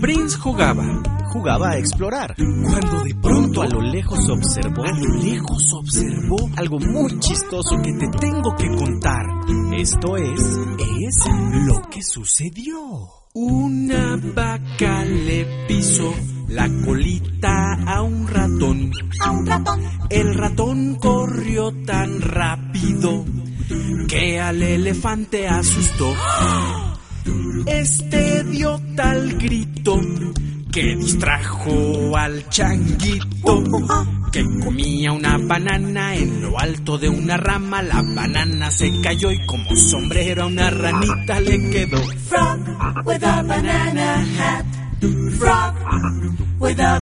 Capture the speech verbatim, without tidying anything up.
Prince jugaba, jugaba a explorar, cuando de pronto a lo lejos observó, a lo lejos observó algo muy chistoso que te tengo que contar. Esto es, es lo que sucedió. Una vaca le pisó la colita a un ratón. A un ratón. El ratón corrió tan rápido que al elefante asustó. Este dio tal grito que distrajo al changuito, que comía una banana en lo alto de una rama. La banana se cayó y como sombrero a una ranita le quedó. Frog with a banana hat. Frog with a